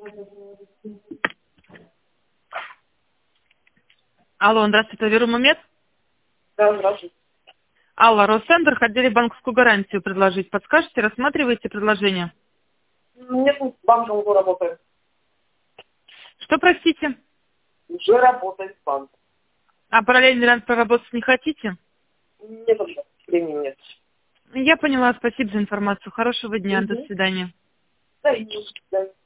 Алло, здравствуйте, Верумамед. Да, здравствуйте. Алла, Росцентр, хотели банковскую гарантию предложить. Подскажете, рассматриваете предложение? Нет, банком уже работает. Что, простите? Уже работает банк. А параллельный вариант проработать не хотите? Нет уже, времени нет. Я поняла, спасибо за информацию. Хорошего дня, до Угу. свидания. Да, и до свидания.